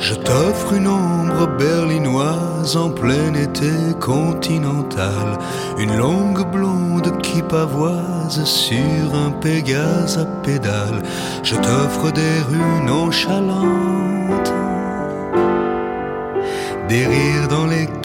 Je t'offre une ombre berlinoise en plein été continental, une longue blonde qui pavoise sur un Pégase à pédales. Je t'offre des rues nonchalantes, des rires dans les